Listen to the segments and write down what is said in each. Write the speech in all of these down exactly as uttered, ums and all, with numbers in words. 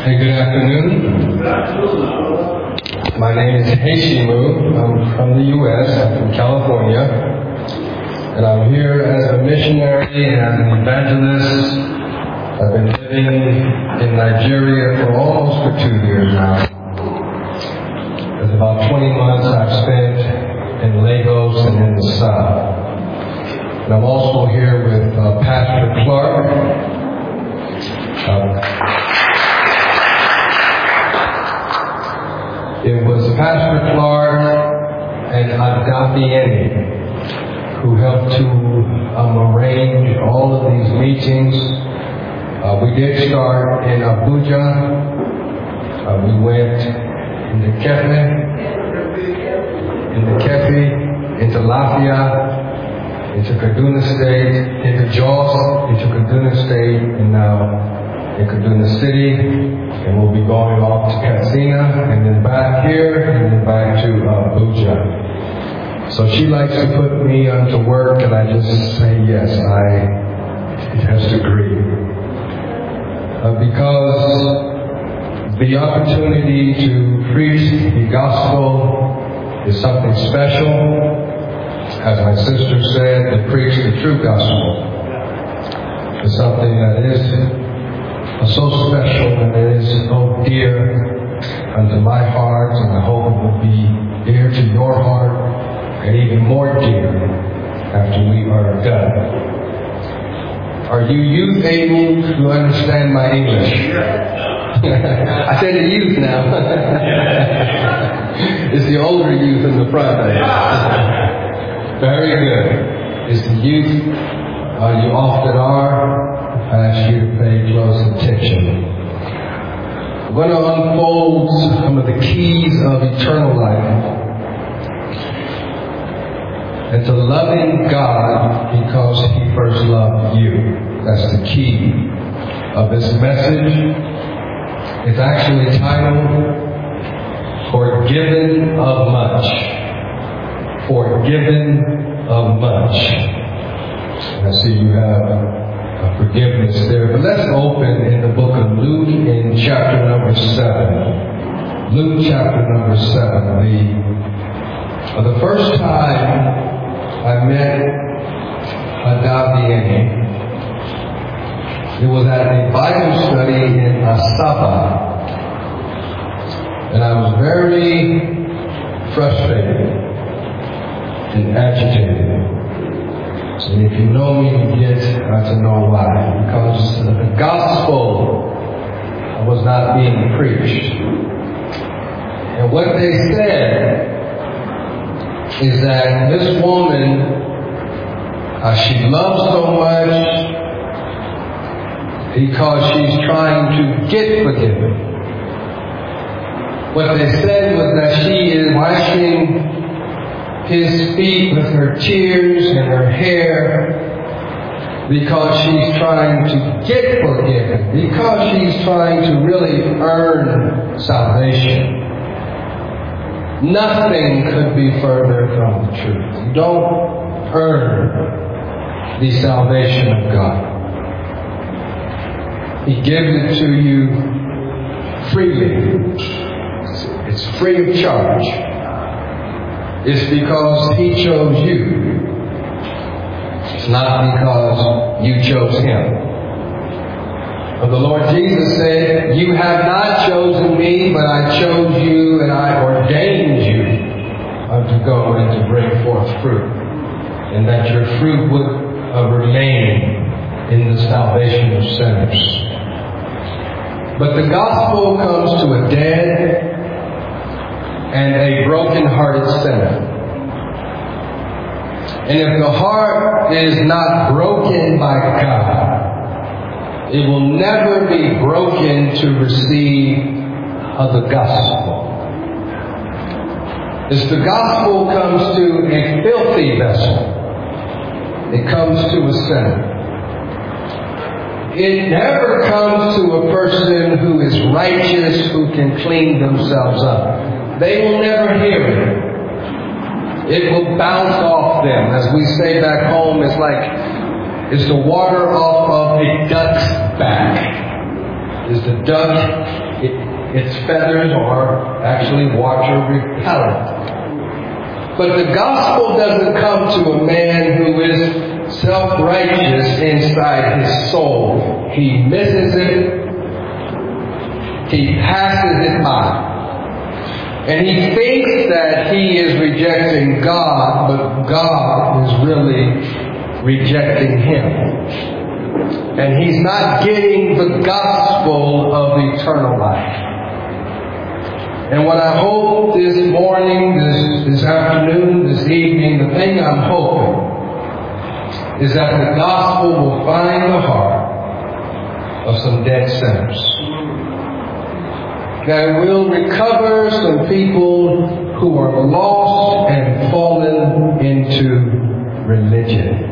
Hey, good afternoon. My name is Heishimu. I'm from the U S I'm from California. And I'm here as a missionary and as an evangelist. I've been living in Nigeria for almost for two years now. There's about twenty months I've spent in Lagos and in the South. And I'm also here with uh, Pastor Clark. Uh, It was Pastor Clark and Adabieni who helped to um, arrange all of these meetings. Uh, we did start in Abuja. Uh, we went into Kefe, into Kefe, into Lafia, into Kaduna State, into Jos, into Kaduna State, and now in Kaduna City. And we'll be going off to Katsina, and then back here, and then back to uh, Abuja. So she likes to put me onto work, and I just say yes, I it has to agree. Uh, because the opportunity to preach the gospel is something special. As my sister said, to preach the true gospel is something that is so special, and it is so dear unto my heart, and I hope it will be dear to your heart, and even more dear after we are done. Are you youth able to understand my English? I said the youth now. It's the older youth in the front. Very good. It's the youth. Uh, you often are. I ask you to pay close attention. I'm going to unfold some of the keys of eternal life. And to loving God because He first loved you. That's the key of this message. It's actually titled, Forgiven of Much. Forgiven of Much. And I see you have forgiveness there. But let's open in the book of Luke in chapter number seven. Luke chapter number seven. The, uh, the first time I met Adabieni, it was at a Bible study in Asaba. And I was very frustrated and agitated. And if you know me, you get uh, to know why. Because the gospel was not being preached. And what they said is that this woman, uh, she loves so much because she's trying to get forgiven. What they said was that she is washing His feet with her tears and her hair because she's trying to get forgiven, because she's trying to really earn salvation. Nothing could be further from the truth. You don't earn the salvation of God. He gives it to you freely. It's free of charge. It's because He chose you. It's not because you chose Him. But the Lord Jesus said, you have not chosen me, but I chose you and I ordained you to go and to bring forth fruit. And that your fruit would uh, remain in the salvation of sinners. But the gospel comes to a dead and a broken-hearted sinner. And if the heart is not broken by God, it will never be broken to receive of the gospel. As the gospel comes to a filthy vessel, it comes to a sinner. It never comes to a person who is righteous, who can clean themselves up. They will never hear it. It will bounce off them. As we say back home, it's like it's the water off of a duck's back. Is the duck its feathers are actually water repellent. But the gospel doesn't come to a man who is self-righteous inside his soul. He misses it. He passes it by. And he thinks that he is rejecting God, but God is really rejecting him. And he's not getting the gospel of eternal life. And what I hope this morning, this, this afternoon, this evening, the thing I'm hoping is that the gospel will find the heart of some dead sinners. That will recover some people who are lost and fallen into religion.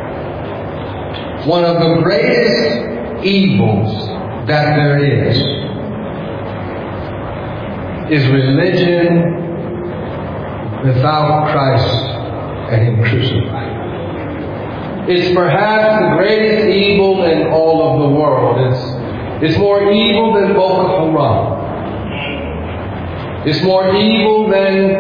One of the greatest evils that there is is religion without Christ and Him crucified. It's perhaps the greatest evil in all of the world. It's, it's more evil than Boko Haram. It's more evil than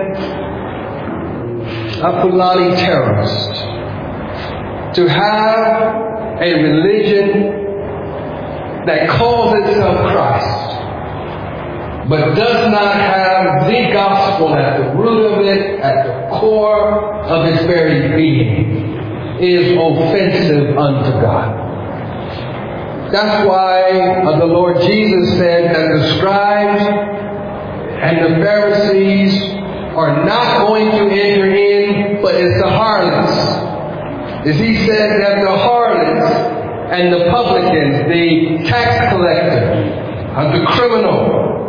a Fulani terrorist. To have a religion that calls itself Christ, but does not have the gospel at the root of it, at the core of its very being, is offensive unto God. That's why uh, the Lord Jesus said that the scribes and the Pharisees are not going to enter in, but it's the harlots. As he said that the harlots and the publicans, the tax collector, uh, the criminal.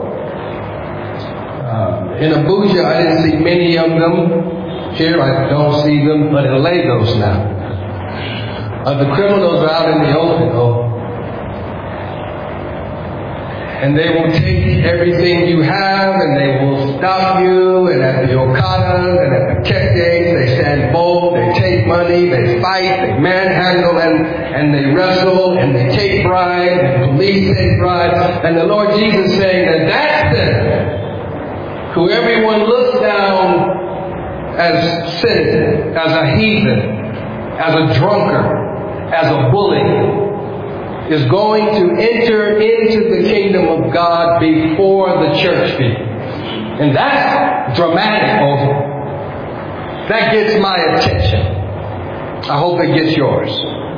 Uh, in Abuja, I didn't see many of them. Here, I don't see them, but in Lagos now. Uh, the criminals are out in the open, though. And they will take everything you have, and they will stop you, and at the Okadas and at the Kekes, they stand bold, they take money, they fight, they manhandle, and, and they wrestle, and they take bribes, and police take bribes. And the Lord Jesus saying that that sinner, who everyone looks down as sin, as a heathen, as a drunkard, as a bully, is going to enter into the kingdom of God before the church people. And that's dramatic, oh. That gets my attention. I hope it gets yours.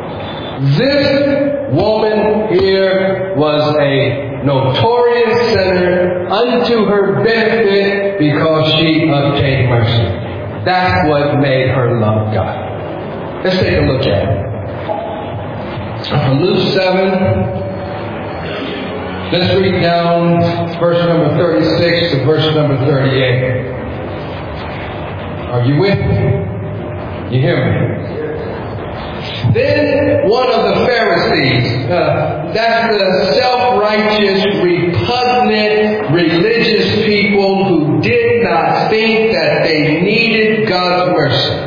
This woman here was a notorious sinner unto her benefit because she obtained mercy. That's what made her love God. Let's take a look at it. From Luke seven, let's read down verse number thirty-six to verse number thirty-eight. Are you with me? You hear me? Then one of the Pharisees, uh, that's the self-righteous, repugnant, religious people who did not think that they needed God's mercy.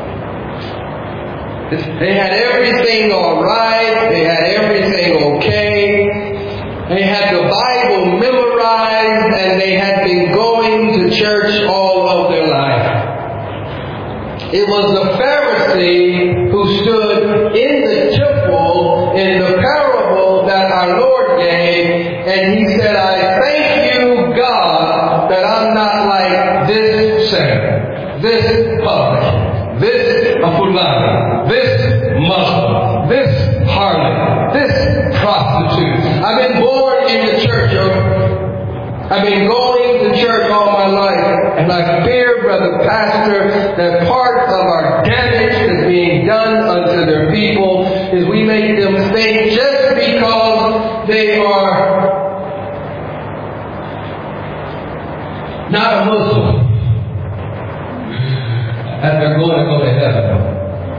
They had everything all right. They had everything okay. They had the Bible memorized, and they had been going to church all of their life. It was the Pharisee who stood in the temple in the parable that our Lord gave, and he said, I thank you, God, that I'm not like this sinner, this publican, this Fulani, this Muslim, this harlot, this prostitute. I've been born in the church. I've been going to church all my life. And I fear, Brother Pastor, that part of our damage that's being done unto their people is we make them think just because they are not a Muslim, that they're going to go to heaven.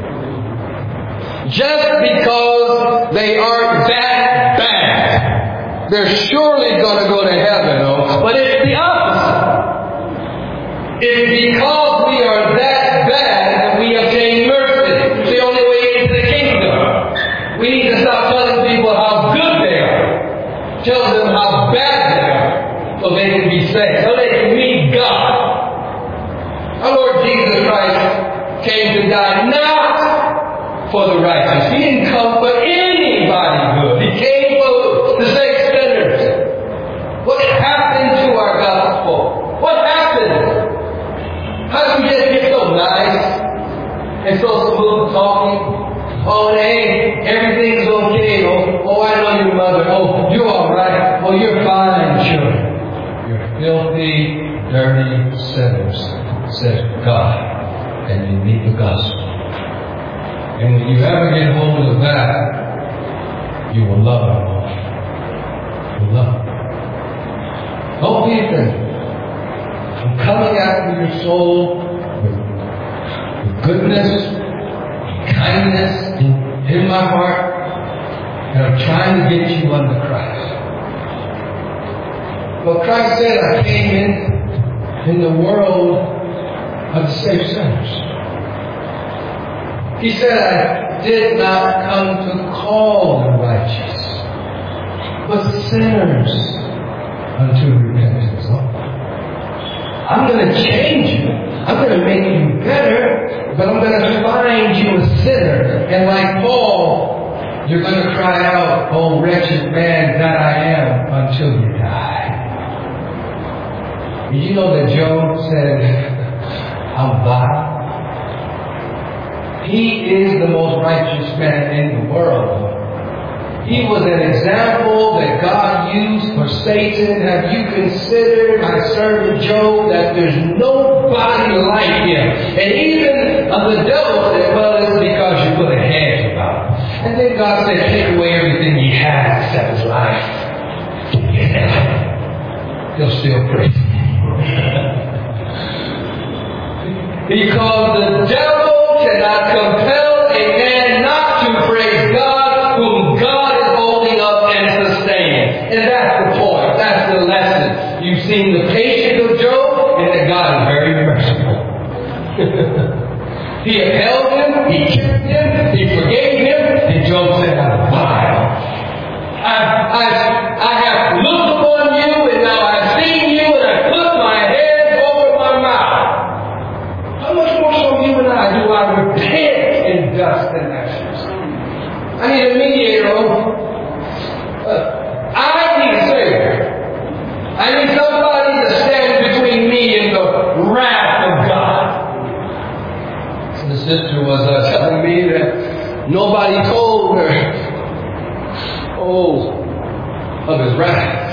Just because they aren't that bad, they're surely going to go to heaven. Oh, but it's the opposite. It's because we are that bad that we obtain mercy. It's the only way into the kingdom. We need to stop telling people how good they are. Tell them how bad they are. came to die not for the righteous. He didn't come for anybody good. He came for the sake of sinners. What happened to our gospel? What happened? How did we just get so nice and so smooth talking? Oh, hey, everything's okay. Oh, oh, I know your mother. Oh, you're all right. Oh, you're fine, children. You're filthy, dirty sinners, says God, and you need the gospel. And when you ever get hold of that, you will love Him. You will love Him. Don't be offended. I'm coming after your soul with, with goodness, kindness in, in my heart, and I'm trying to get you under Christ. But Christ said, I came in in the world of the save sinners. He said, I did not come to call the righteous, but sinners unto repentance. I'm going to change you. I'm going to make you better, but I'm going to find you a sinner. And like Paul, you're going to cry out, oh wretched man that I am, until you die. Did you know that Job said, I'm vile? He is the most righteous man in the world. He was an example that God used for Satan. Have you considered, my servant Job, that there's nobody like him? And even uh, the devil said, well, it's because you put a hedge about him. And then God said, take away everything he has except his life. Yeah. He'll still praise him. Because the devil cannot compel a man not to praise God, whom God is holding up and sustaining. And that's the point. That's the lesson. You've seen the patience of Job, and that God is very merciful. He upheld him, he kept him, he forgave him, and Job said, I'm vile. I, I, I have looked upon you, and now I've seen you, and I put my hands over my mouth. How much more so you and I do I repent in dust and ashes? I need a mediator. Uh, I need a Savior. I need somebody to stand between me and the wrath of God. So the sister was uh, telling me that nobody told her, oh, of His wrath.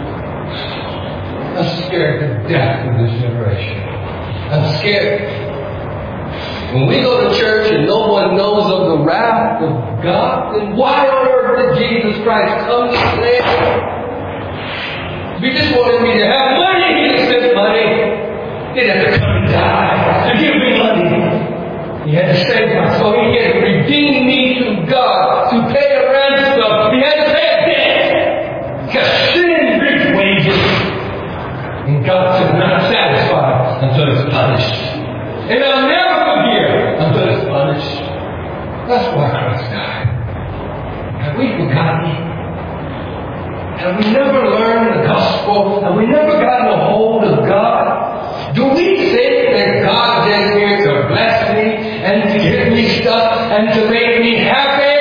I'm scared to death of this generation. I'm scared. When we go to church and no one knows of the wrath of God, then why on earth did Jesus Christ come to this land? If He just wanted me to have money, He didn't spend money. He didn't have to come and die to give me money. He had to save my soul. He had to redeem me to God, to pay a ransom. He had to pay a debt. Because sin brings wages. And God is not satisfied until it's punished. And I'll never forgive until it's punished. That's why Christ died. Have we forgotten? Have we never learned the gospel? Have we never gotten a hold of God? Do we think that God is here to bless me and to give me stuff and to make me happy?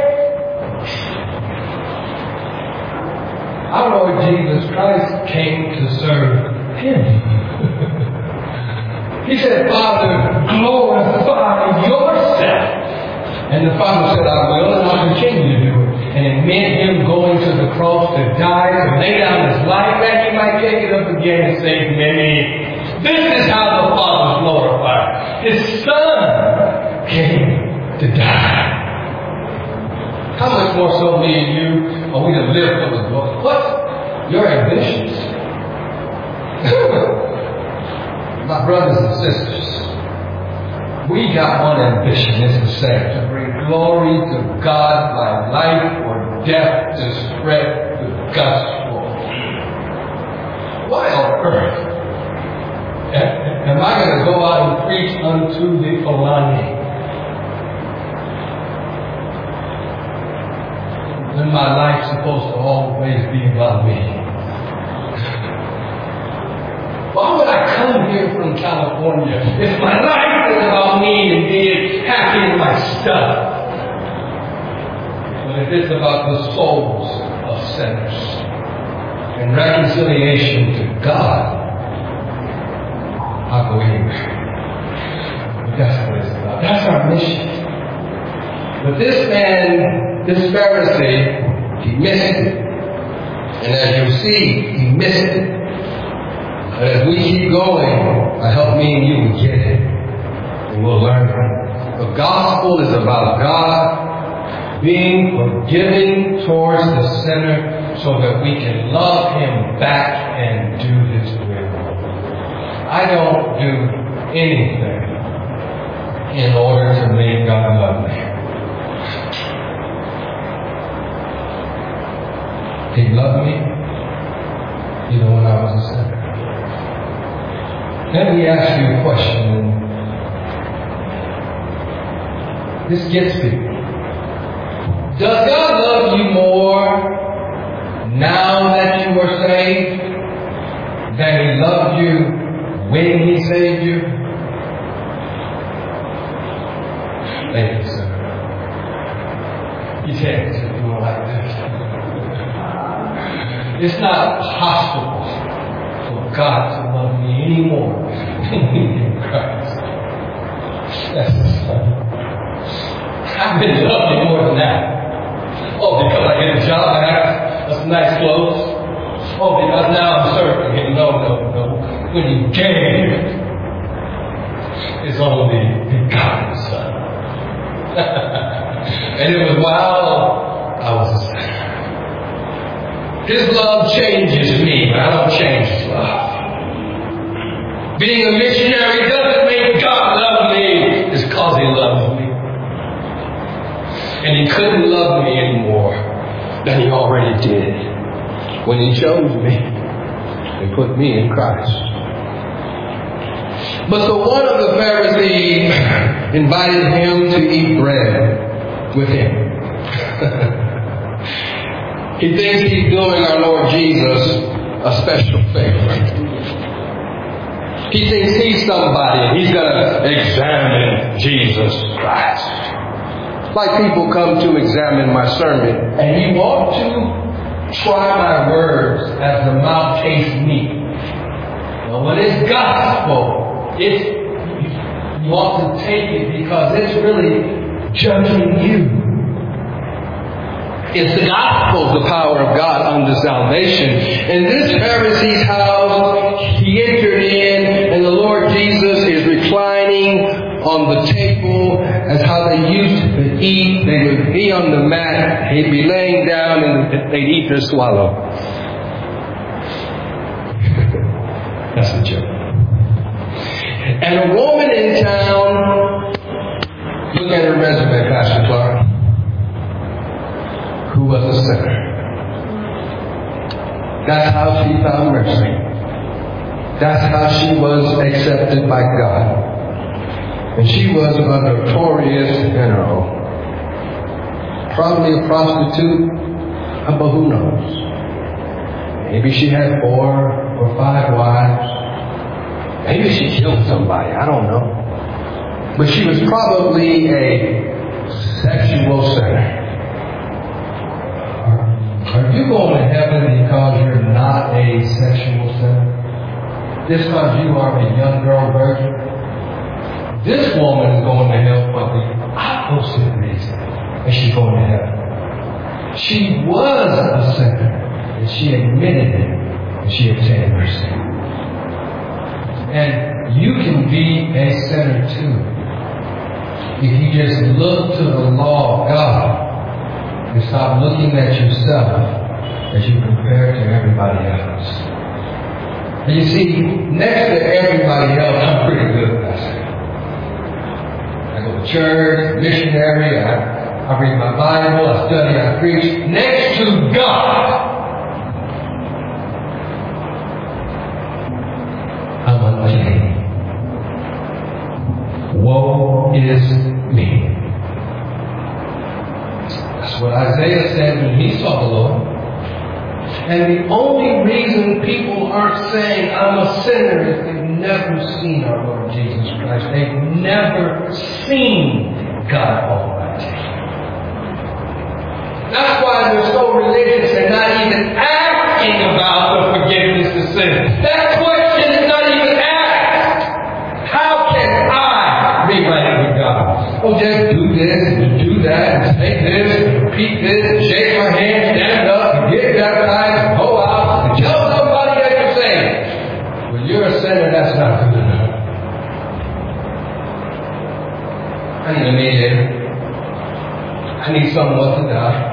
Our Lord Jesus Christ came to serve Him. He said, Father, glorify yourself. And the Father said, I will, and I'll continue to do it. And it meant Him going to the cross to die, to lay down His life, that He might take it up again and save many. This is how the Father is glorified. His Son came to die. How much more so me and you are we to live for the Lord? What? Your ambitions. My brothers and sisters, we got one ambition, it's the same, to bring glory to God by life or death to spread the gospel. Why on earth am I going to go out and preach unto the Fulani when my life's supposed to always be about me? Why would I come here from California if my life is about me me and being happy in my stuff. But if it's about the souls of sinners and reconciliation to God, I'll go anywhere. But that's what it's about. That's our mission. But this man, this Pharisee, he missed it. And as you see, he missed it. But as we keep going, I hope me and you will get it. And we'll learn from it. The gospel is about God being forgiving towards the sinner so that we can love him back and do his will. I don't do anything in order to make God love me. He loved me even when I was a sinner. Let me ask you a question. This gets people. Does God love you more now that you are saved than He loved you when He saved you? Thank you, sir. You can't do it like this. It's not possible for God to love me anymore than me in Christ. That's the Son. I've been loved more than that. Oh, because I get a job, I have some nice clothes. Oh, because now I'm serving. No, no, no. When He gave His only begotten Son. And it was while I was a sinner. His love changes me, but I don't change His love. Being a missionary doesn't make God love me. It's because He loves me. And He couldn't love me anymore than He already did when He chose me and put me in Christ. But so one of the Pharisees invited Him to eat bread with him. He thinks he's doing our Lord Jesus a special favor. He thinks he's somebody and he's going to examine Jesus Christ. Like people come to examine my sermon, and you want to try my words as the mouth tastes meat. Now, when it's gospel, it's you want to take it because it's really judging you. It's the gospel, the power of God unto salvation. In this Pharisee's house, he entered in, and the Lord Jesus is reclining on the table as how they used to eat. They would be on the mat, he'd be laying down, and they'd eat their swallow. That's a joke. And a woman in town, look at her resume, Pastor Clark, who was a sinner. That's how she found mercy. That's how she was accepted by God. And she was a notorious sinner. Probably a prostitute, but who knows? Maybe she had four or five wives. Maybe she killed somebody. I don't know. But she was probably a sexual sinner. Are you going to heaven because you're not a sexual sinner? Just because you are a young girl virgin? This woman is going to hell for the opposite reason. And she's going to heaven. She was a sinner. And she admitted it. And she obtained mercy. And you can be a sinner too. If you just look to the law of God. And stop looking at yourself as you compare to everybody else. And you see, next to everybody else, I'm pretty good, Pastor. I go to church, missionary, I, I read my Bible, I study, I preach. Next to God, I'm unclean. Woe is me. That's what Isaiah said when he saw the Lord. And the only reason people aren't saying I'm a sinner is they never seen our Lord Jesus Christ. They've never seen God Almighty. That's why they're so religious and not even asking about the forgiveness of sin. That question is not even asked. How can I be right with God? Oh, just do this and do that and say this and repeat this and shake my hand, stand up and get baptized and go out and tell somebody that you're saved. Well, you're a sinner, that's not good enough. I need a mediator. I need someone to die.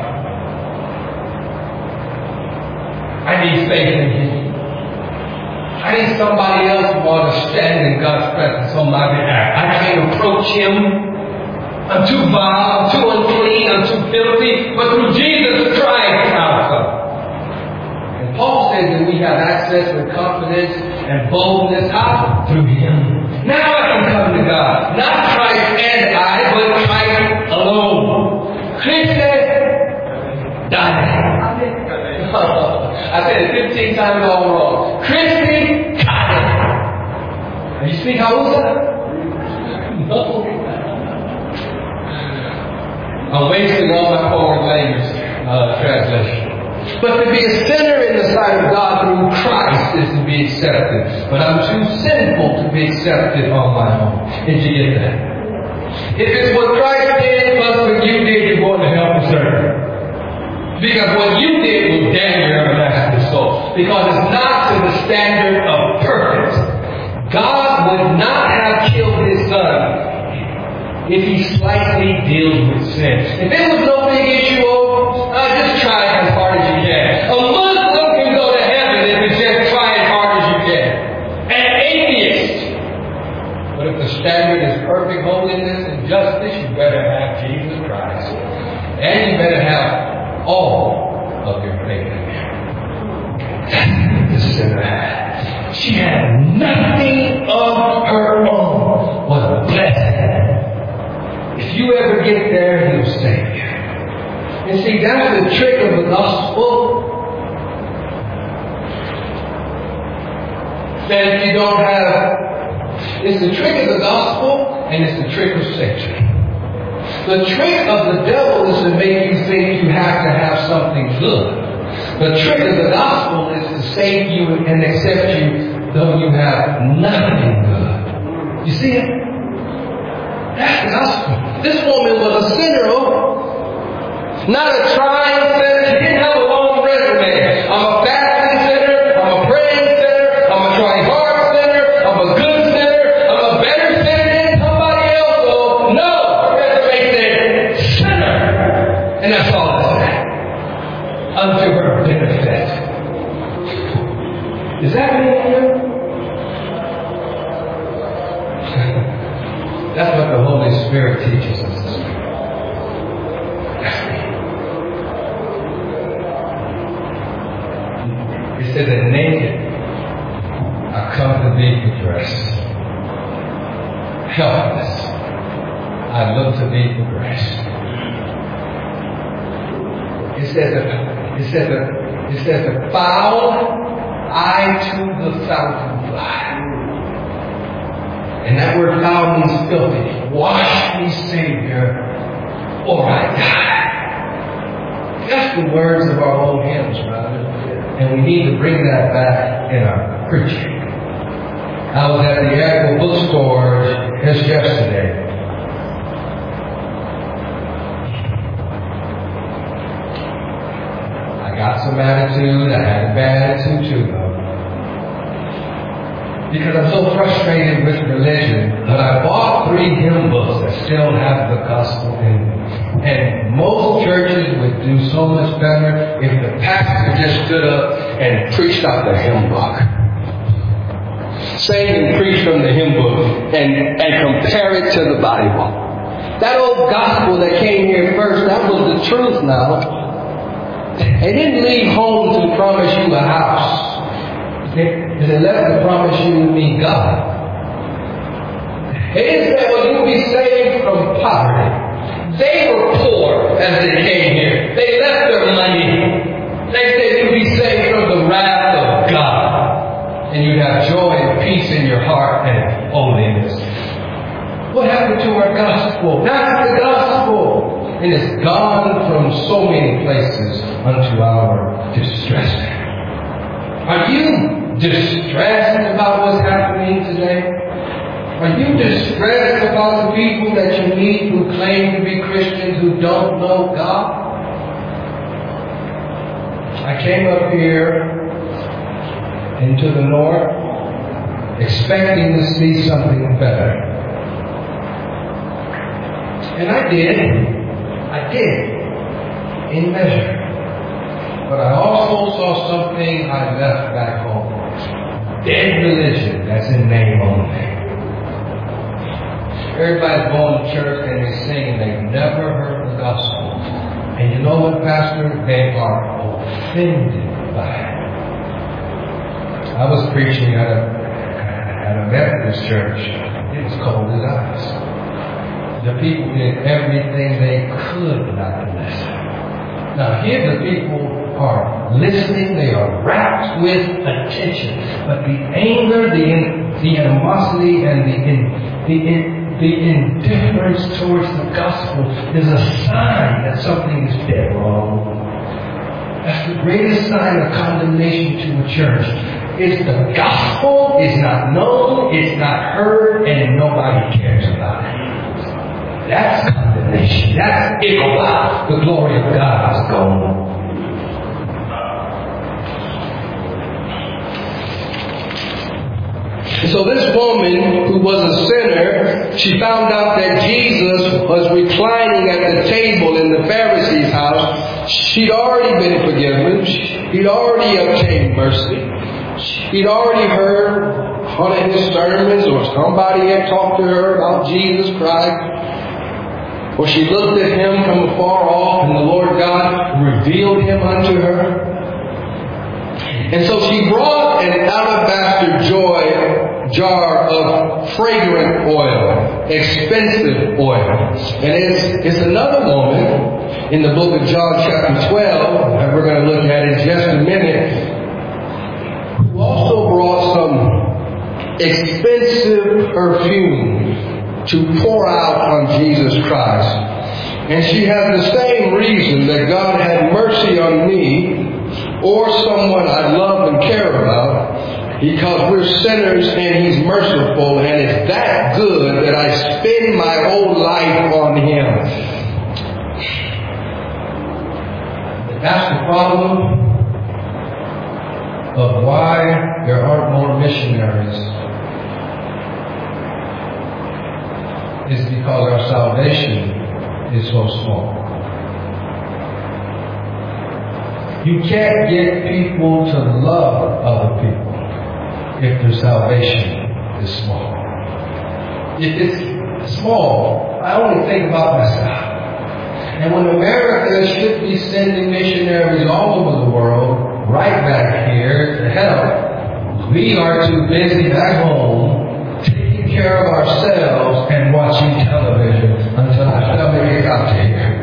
I need faith in Him. I need somebody else who ought to stand in God's presence on my behalf. I can't approach Him. I'm too vile, I'm too unclean, I'm too filthy. But through Jesus Christ, I'll come. And Paul says that we have access with confidence and boldness. How? Through Him. Now I can come to God. Not Christ and I, but Christ alone. Christ died. I said it fifteen times all wrong. Christy died. You speak Hausa? No. I'm wasting all my foreign language uh, translation. But to be a sinner in the sight of God through Christ is to be accepted. But I'm too sinful to be accepted on my own. Did you get that? If it's what Christ did plus what you did, you're going to hell for certain. Because what you did will damn your everlasting soul. Because it's not to the standard of perfect. God would not have killed His Son if He slightly deals with sin. If it was no big issue, oh, uh, just try as hard as you can. A Muslim can go to heaven if it's just try as hard as you can. An atheist. But if the standard is perfect holiness and justice, you better have Jesus Christ. And you better have all of your faith in Him. That's what the sinner had. She had nothing of her own. What a blessing. If you ever get there, He'll save you. And see, that's the trick of the gospel. That if you don't have, it's the trick of the gospel and it's the trick of Satan. The trick of the devil is to make you think you have to have something good. The trick of the gospel is to save you and accept you though you have nothing good. You see it? That's the gospel. This woman was a sinner, oh. Not a trying sinner. She didn't have a long resume. I'm a fasting sinner. I'm a praying sinner. I'm a trying hard sinner. I'm a good sinner. I'm a better sinner than somebody else. Oh, no. And that's all it said. Unto her benefit. Is that what you? That's what the Holy Spirit teaches us. It says that naked I come to thee for dress. Helpless I look to thee for grace. It says that it says that it says that foul I to the fountain fly. And that word foul means filthy. Wash me, Savior, or I die. That's the words of our old hymns, brother. And we need to bring that back in our preaching. I was at the Echo bookstore just yesterday. I got some attitude. I had a bad attitude too, though. Because I'm so frustrated with religion, but I bought three hymn books that still have the gospel in them. And most churches would do so much better if the pastor just stood up and preached out the hymn book. Sang and preached from the hymn book and, and compare it to the Bible. That old gospel that came here first, that was the truth now. They didn't leave home to promise you a house. They, they left to promise you and me God. They didn't say, well, you'll be saved from poverty. They were poor as they came here. They left their money. They said you'll be saved from the wrath of God. and you'd have joy and peace in your heart and holiness. What happened to our gospel? That's the gospel. And it's gone from so many places unto our distress. Are you distressed about what's happening today? Are you distressed about the people that you meet who claim to be Christians who don't know God? I came up here into the north expecting to see something better. And I did. I did. In measure. But I also saw something I left back home. Dead religion that's in name only. Everybody's going to church and they sing and they've never heard the gospel. And you know what, Pastor? They are offended by it. I was preaching at a, at a Methodist church. It was cold as ice. The people did everything they could not to listen. Now here the people are listening. They are rapt with attention. But the anger, the, in, the animosity, and the, in, the, in, the indifference towards the gospel is a sign that something is dead wrong. That's the greatest sign of condemnation to a church. Is the gospel is not known, it's not heard, and nobody cares about it. That's condemnation. That's Ichabod. The glory of God is gone. So this woman who was a sinner, she found out that Jesus was reclining at the table in the Pharisee's house. She'd already been forgiven. He'd already obtained mercy. He'd already heard one of his sermons, or somebody had talked to her about Jesus Christ. Or she looked at him from afar off, and the Lord God revealed him unto her. And so she brought an alabaster joy jar of fragrant oil, expensive oil. And it's, it's another woman in the book of John chapter twelve, that we're going to look at in just a minute, who also brought some expensive perfume to pour out on Jesus Christ. And she had the same reason that God had mercy on me or someone I love and care about, because we're sinners and He's merciful, and it's that good that I spend my whole life on Him. That's the problem of why there aren't more missionaries. Is because our salvation is so small. You can't get people to love other people if their salvation is small. If it's small, I only think about myself. And when America should be sending missionaries all over the world, right back here to help, we are too busy back home taking care of ourselves and watching television until our stomach gets out to here.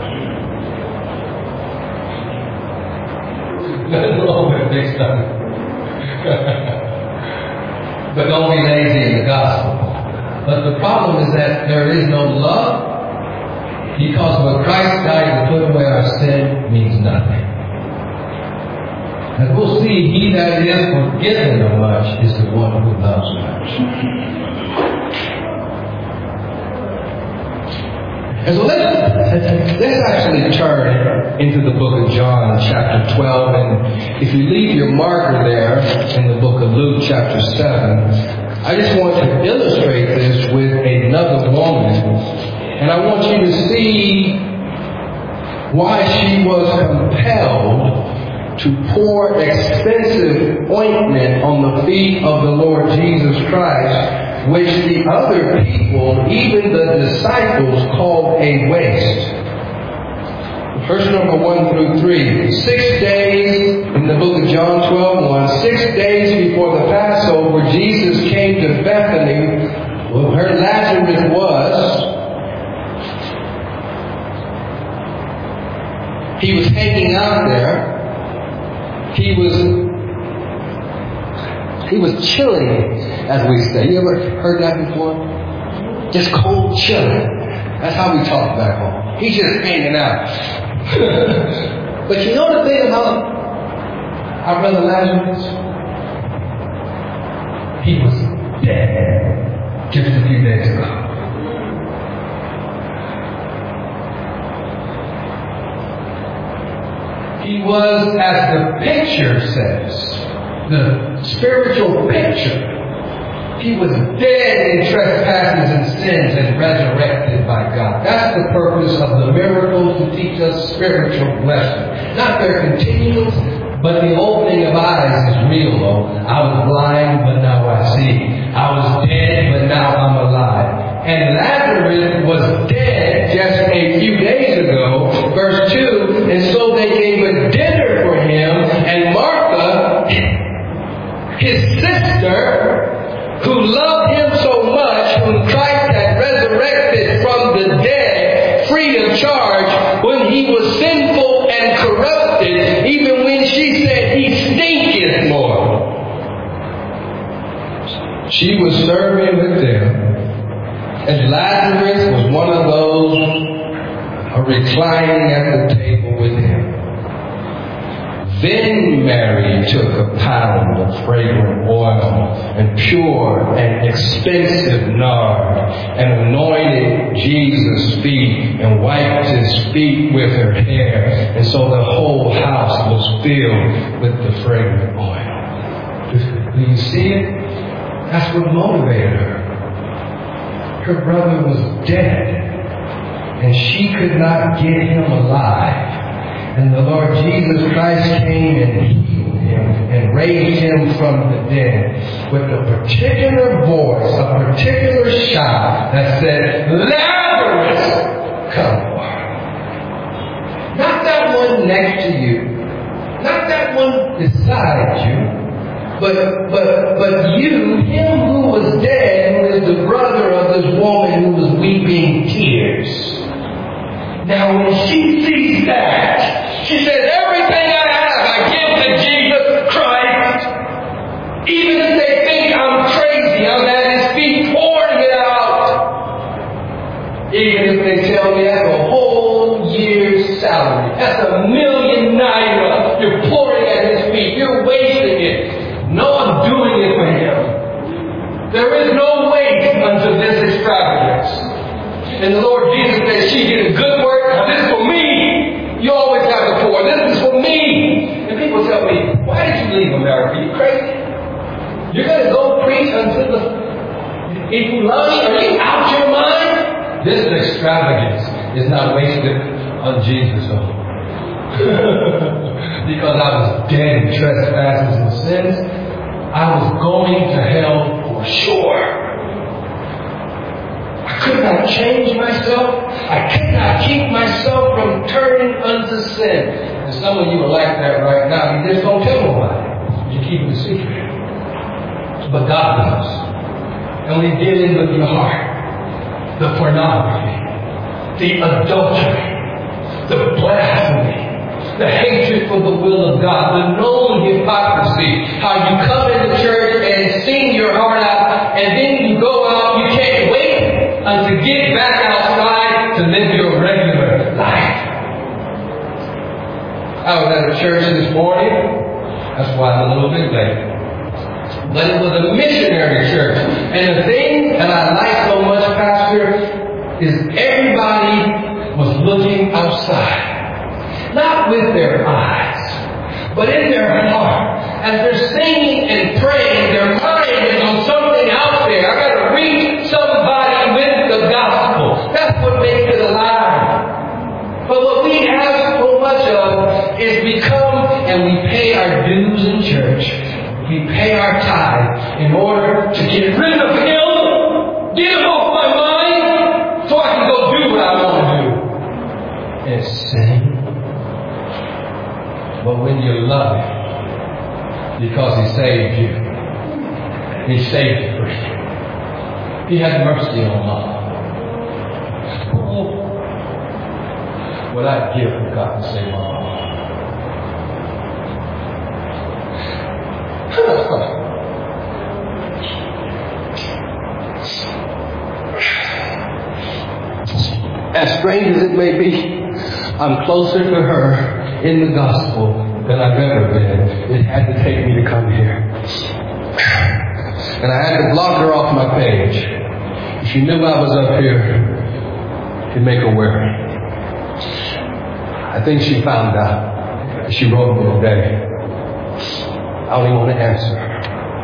Nothing wrong with big stomach. But don't be lazy in the gospel. But the problem is that there is no love, because what Christ died to put away our sin means nothing. And we'll see, he that is forgiven of much is the one who loves much. And so let's, let's actually turn into the book of John chapter twelve. And if you leave your marker there in the book of Luke chapter seven, I just want to illustrate this with another woman. And I want you to see why she was compelled to pour expensive ointment on the feet of the Lord Jesus Christ, which the other people, even the disciples, called a waste. Verse number one through three. Six days, in the book of John twelve one, six days before the Passover, Jesus came to Bethany, where Lazarus was. He was hanging out there. He was He was chilling, as we say. You ever heard that before? Just cold chilling. That's how we talk back home. He's just hanging out. But you know the thing about our brother Lazarus? He was dead just a few days ago. He was, as the picture says, the spiritual picture, he was dead in trespasses and sins and resurrected by God. That's the purpose of the miracles, to teach us spiritual lessons. Not their continuance, but the opening of eyes is real though. I was blind, but now I see. I was dead, but now I'm alive. And Lazarus was dead just a few days ago, verse two, and so they gave a dinner for him, and Martha, his sister, who loved him so much, whom Christ had resurrected from the dead, free of charge, when he was sinful and corrupted, even when she said, he stinketh more. She was serving with them. And Lazarus was one of those reclining at the table with him. Then Mary took a pound of fragrant oil and pure and expensive nard and anointed Jesus' feet and wiped his feet with her hair. And so the whole house was filled with the fragrant oil. Do you see it? That's what motivated her. Her brother was dead, and she could not get him alive. And the Lord Jesus Christ came and healed him and raised him from the dead with a particular voice, a particular shout that said, Lazarus, come forth. Not that one next to you, not that one beside you, But, but, but you, him who was dead, who is the brother of this woman who was weeping tears. Now when she sees that, she says, everything I have I give to Jesus Christ. Even if they think I'm crazy, I'm at his feet pouring it out. Even if they tell me that's a whole year's salary. That's a million naira. You're pouring at his feet. You're wasting it. No, I'm doing it for him. There is no waste unto this extravagance. And the Lord Jesus said, she did a good work. Now this is for me. You always have the poor. This is for me. And people tell me, why did you leave America? Are you crazy? You're going to go preach unto the Ikulani? Are you out your mind? This extravagance is not wasted on Jesus. Because I was dead in trespasses and sins. I was going to hell for sure. I could not change myself. I could not keep myself from turning unto sin. And some of you are like that right now. You just don't tell nobody. You keep it a secret. But God knows. And we're dealing with your heart. The pornography. The adultery. The blasphemy. The hatred for the will of God, the known hypocrisy, how you come into church and sing your heart out, and then you go out, you can't wait until get back outside to live your regular life. I was at a church this morning, that's why I'm a little bit late. But it was a missionary church, and the thing that I like so much, Pastor, is everybody was looking outside. Not with their eyes, but in their heart. As they're singing and praying, their mind is on something out there. I've got to reach somebody with the gospel. That's what makes it alive. But what we have so much of is become, and we pay our dues in church. We pay our tithe in order to get rid of him, get him off my mind, so I can go do what I want to do. And sing. But when you love him, because he saved you, he saved you free. He had mercy on us. Oh, what I'd give for God to save my life. as strange as it may be, I'm closer to her in the gospel than I've ever been. It had to take me to come here. And I had to block her off my page. If she knew I was up here, it'd make her worry. I think she found out. She wrote me today. I don't even want to answer her.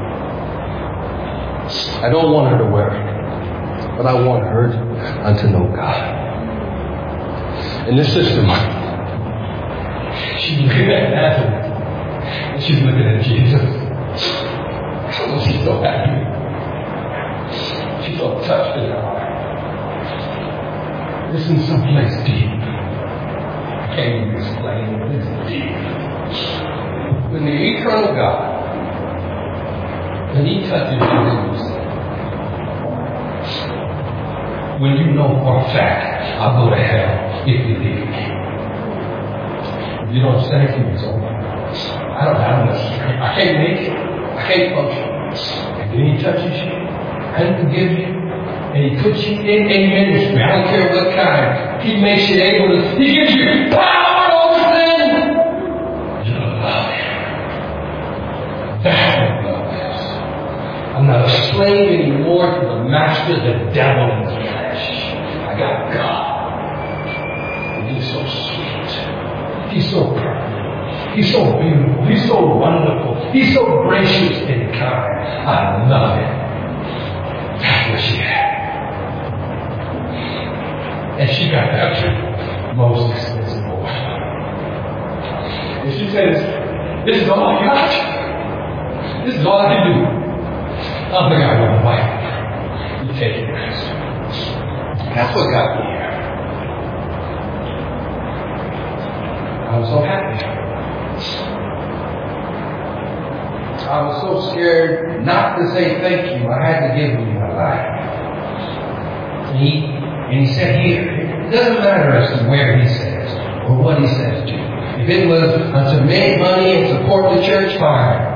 I don't want her to worry, but I want her to know God. And this sister, she's looking at Nazareth, and she's looking at Jesus. Oh, she's so happy. She's so touched in her heart. This is someplace deep. I can't even explain it. It's deep. When the eternal God, when He touches you, when you know for a fact, I'll go to hell if you leave me. If you don't say to me, it's over. I don't have enough strength. I can't make it. I can't function. And then He touches you and forgives you. And He puts you in a ministry. I don't care what kind. He makes you able to, He gives you power over sin. You love Him. That's what love is. I'm not a slave anymore to the master, the devil in the flesh. I got God. And He's so sweet. He's so perfect. He's so beautiful. He's so wonderful. He's so gracious and kind. I love Him. That's what she had. And she got that most expensive oil. And she says, this is all I got. This is all I can do. I think I want to wife. You take it, guys. That's what got me here. I was so happy. I was so scared not to say thank you. I had to give you my life. And he, and he said here, it doesn't matter as to where he says or what he says to you. If it was uh, to make money and support the church, fine.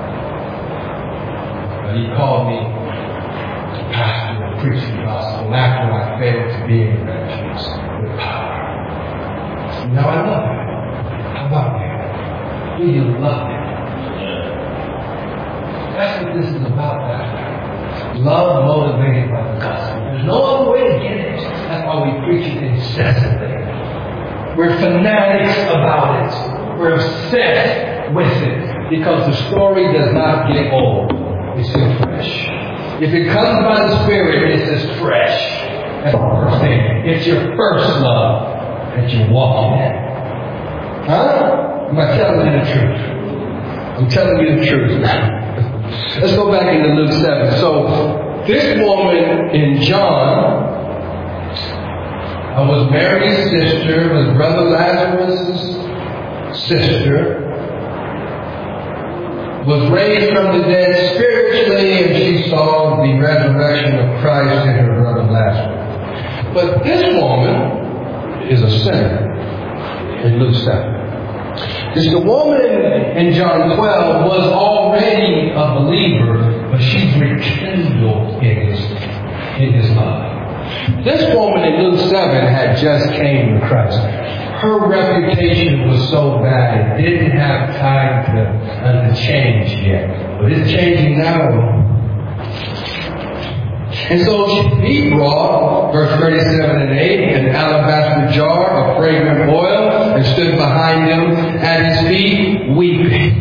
But he called me to pastor and preach the gospel after I failed to be an evangelist with power. Now I love him. How about you? Do you love him? That's what this is about, Pastor. Love motivated by the gospel. There's no other way to get it. That's why we preach it incessantly. We're fanatics about it. We're obsessed with it. Because the story does not get old. It's still fresh. If it comes by the Spirit, it's as fresh. That's the first thing. It's your first love that you're walking in. Huh? Am I telling you the truth? I'm telling you the truth now. Let's go back into Luke seven. So, this woman in John uh, was Mary's sister, was Brother Lazarus' sister, was raised from the dead spiritually, and she saw the resurrection of Christ in her brother Lazarus. But this woman is a sinner in Luke seven. Because the woman in John twelve was already a believer, but she's rekindled in his, in his love. This woman in Luke seven had just came to Christ. Her reputation was so bad, it didn't have time to, uh, to change yet. But it's changing now. And so he brought, verse thirty-seven and eight, an alabaster jar of fragrant oil and stood behind him at his feet, weeping.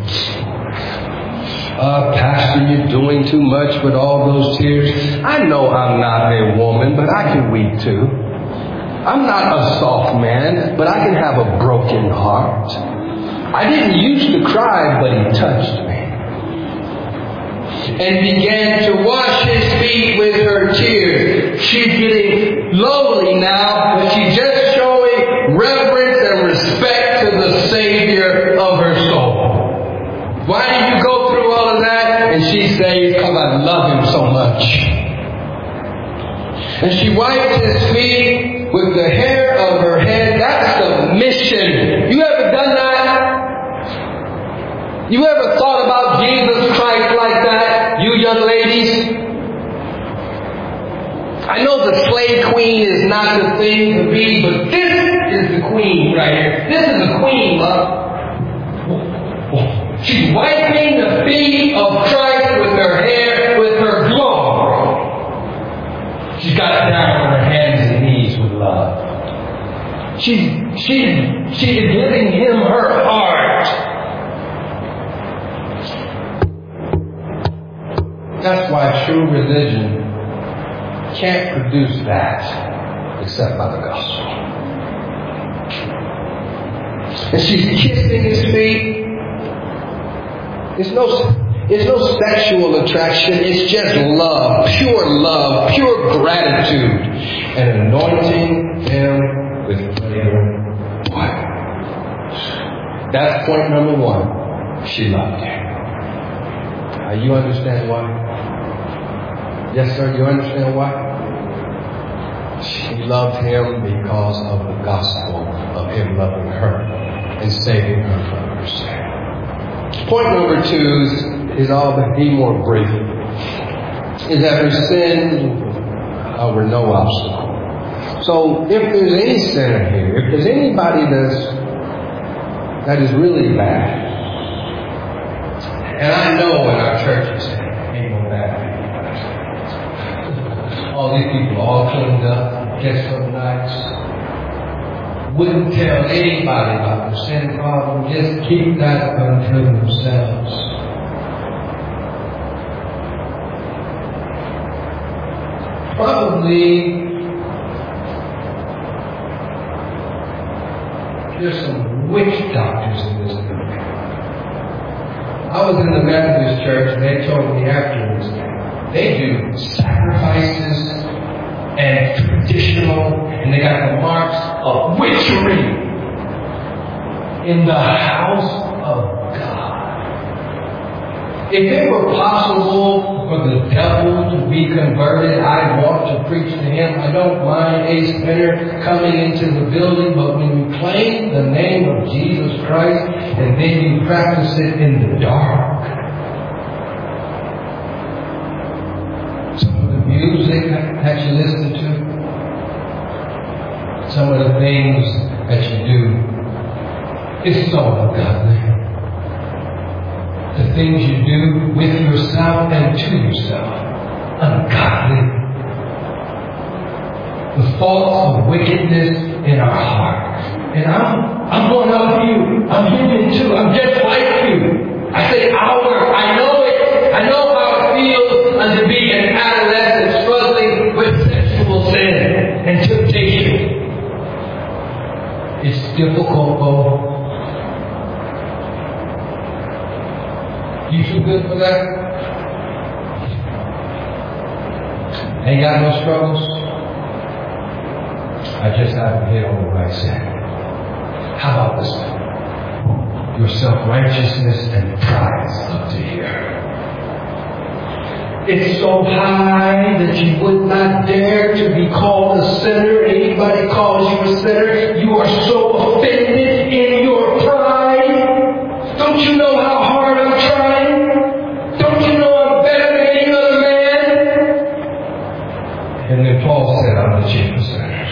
Uh, Pastor, you're doing too much with all those tears. I know I'm not a woman, but I can weep too. I'm not a soft man, but I can have a broken heart. I didn't used to cry, but he touched me. And began to wash his feet with her tears. She's getting lowly now, but she's just showing reverence and respect to the Savior of her soul. Why did you go through all of that? And she says, because I love him so much. And she wiped his feet with the hair of her head. That's the mission. You ever done that? You ever thought about Jesus Christ like that? You young ladies? I know the slave queen is not the thing to be, but this is the queen right here. This is the queen, love. She's wiping the feet of Christ with her hair, with her glory. She's got down on her hands and knees with love. She's, she's, she is giving him her heart. That's why true religion can't produce that except by the gospel. And she's kissing his feet. It's no, it's no sexual attraction. It's just love, pure love, pure gratitude, and anointing him with fragrant oil. That's point number one. She loved him. Now you understand why? Yes, sir, you understand why? She loved him because of the gospel of him loving her and saving her from her sin. Point number two is, is all but be more brief. Is that her sins uh, were no obstacle. So if there's any sinner here, if there's anybody that's that is really bad, and I know in our churches ain't no bad people. All these people all cleaned up, dressed so nice. Wouldn't tell anybody about their sin problem. Just keep that unto themselves. Probably there's some witch doctors in this country. I was in the Methodist church and they told me afterwards they do sacrifices and traditional, and they got the marks of witchery in the house of God. If it were possible for the devil to be converted, I want to preach to him. I don't mind a sinner coming into the building, but when you claim the name of Jesus Christ and then you practice it in the dark, music that you listen to, some of the things that you do, it's so ungodly. The things you do with yourself and to yourself, ungodly. The thoughts of wickedness in our heart. And I'm, I'm one of you. I'm human too. I'm just like you. I say our. I know it. I know how it feels to be an adolescent struggling with sexual sin and temptation. It's difficult, though. You feel good for that? Ain't got no struggles? I just haven't hit on the right side. How about this one? Your self-righteousness and pride is up to here. It's so high that you would not dare to be called a sinner. Anybody calls you a sinner, you are so offended in your pride. Don't you know how hard I'm trying? Don't you know I'm better than any other man? And then Paul said, I'm the chief of sinners.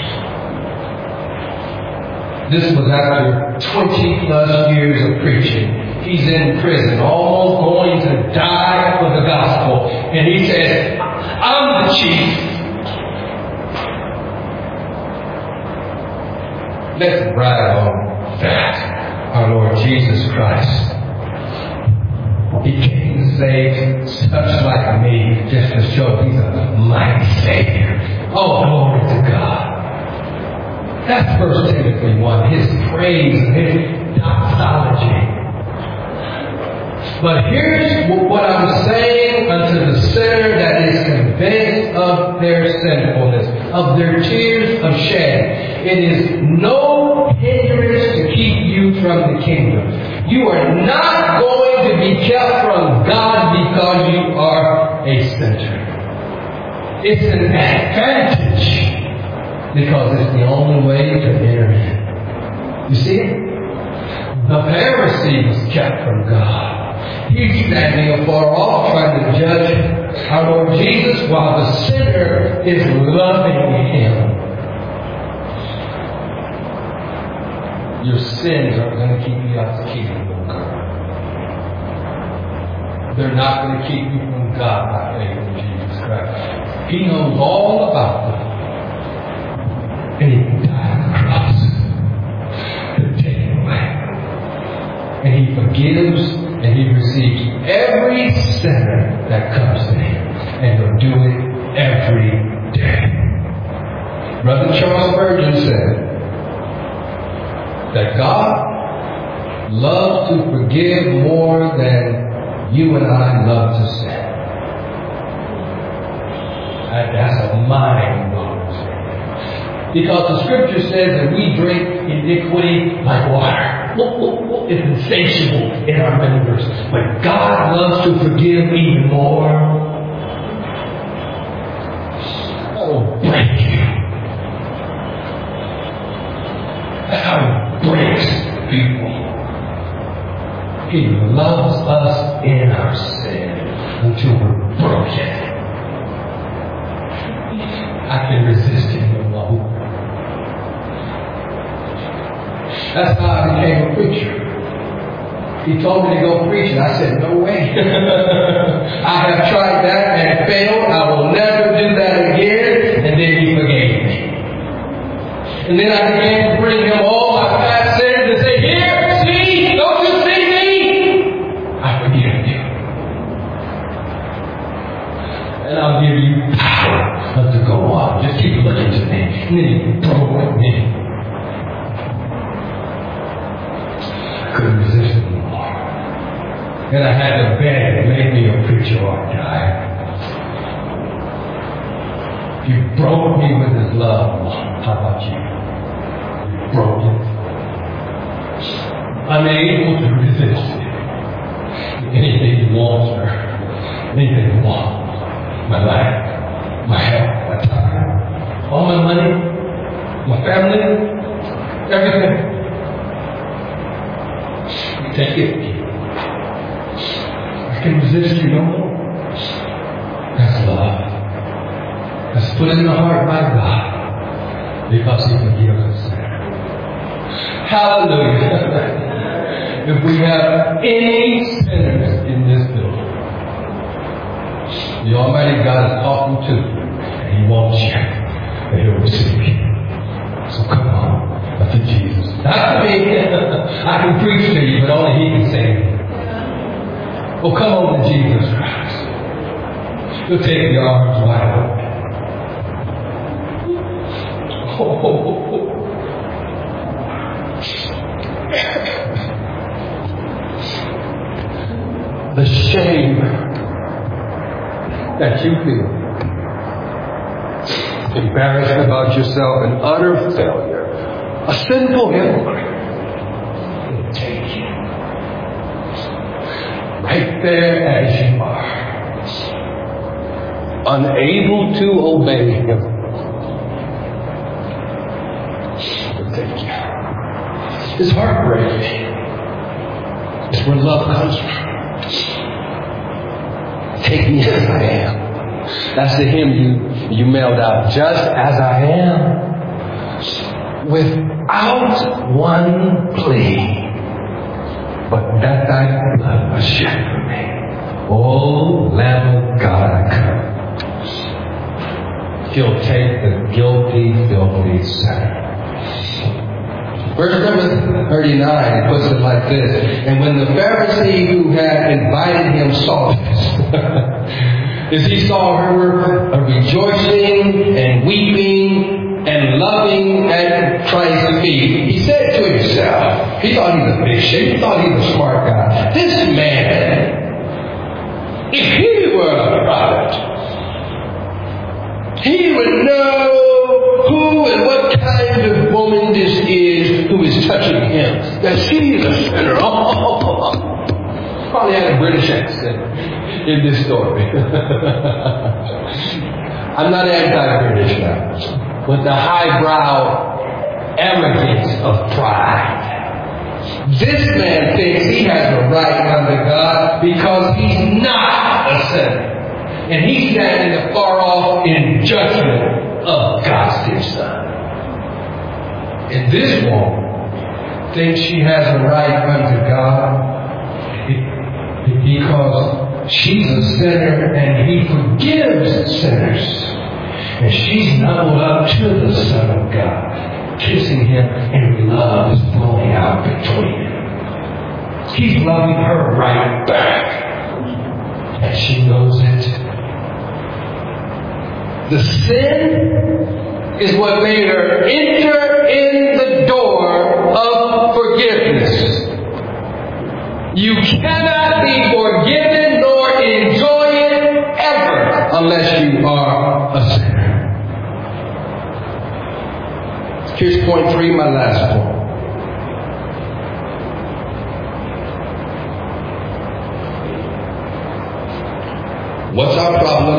This was after twenty plus years of preaching. He's in prison, almost going to die for the gospel. And he says, I'm the chief. Let's brag on that. Our Lord Jesus Christ. He came to save such like me, just to show he's a mighty Savior. Oh, glory to God. That's First Timothy one, his praise and his doxology. But here's what I'm saying unto the sinner that is convinced of their sinfulness, of their tears of shame. It is no hindrance to keep you from the kingdom. You are not going to be kept from God because you are a sinner. It's an advantage because it's the only way to enter in. You see it? The Pharisee was kept from God. He's standing afar off trying to judge Our Lord Jesus, while the sinner is loving Him, your sins aren't going to keep you out of the kingdom of God. They're not going to keep you from God by faith in Jesus Christ. He knows all about them. And He died on the cross to take it away. And He forgives and He receives every sinner that comes to Him. And He'll do it every day. Brother Charles Spurgeon said that God loves to forgive more than you and I love to sin. And that's a mind-blowing statement. Because the Scripture says that we drink iniquity like water. It's insatiable in our members. But God loves to forgive even more. That will break you. That's how He breaks people. He loves us in our sin until we're broken. I can resist Him no longer. That's how I became a preacher. He told me to go preach, and I said, no way. I have tried that and failed. I will never do that again. And then He forgave me. And then I began to bring Him all my past sins and say, here, see, don't you see me? I forgive you. And I'll give you power to go on. Just keep looking to me. And then He broke with me. Couldn't resist Him anymore. And I had to beg, make me a preacher or die. He broke me with His love. How about you? You broke it. Unable to resist it. Anything He wants, or anything He wants. My life, my health, my time, all my money, my family, everything. Take it. I can resist you no more. That's love. That's put in the heart by God. Because He forgives us. Hallelujah. If we have any sinners in this building, the Almighty God is talking to you. And He wants you. And He'll receive you. So come on. To Jesus. Not to me. I can preach to you, but only He can save you. Well, come on to Jesus Christ. He'll take your arms wide open. Oh. The shame that you feel. Embarrassed about yourself and utter failure. A sinful hypocrite will take you right there as you are, unable to obey Him. He'll take you. It's heartbreaking. It's where love comes from. Take me as I am. That's the hymn you, you mailed out. Just as I am. Without one plea, but that Thy blood was shed for me. Oh, Lamb of God, I come. He'll take the guilty, filthy sinner. Verse number thirty-nine puts it like this. And when the Pharisee who had invited Him saw this, as he saw her rejoicing and weeping and loving at Christ's feet, he said to himself, he thought he was a big shit, he thought he was a smart guy. This man, if he were a prophet, he would know who and what kind of woman this is who is touching him. That she is a sinner. Oh, probably had a British accent in this story. I'm not anti-British now. With the highbrow arrogance of pride. This man thinks he has a right under God because he's not a sinner. and he's standing afar off in judgment of God's dear Son. And this woman thinks she has a right unto God because she's a sinner and he forgives sinners. And she's knuckled up to the Son of God, kissing him, and love is flowing out between them. He's loving her right back. And she knows it. The sin is what made her enter in the door of forgiveness. You cannot be forgiven nor enjoy it ever unless you are a sinner. Here's point three, my last point. What's our problem?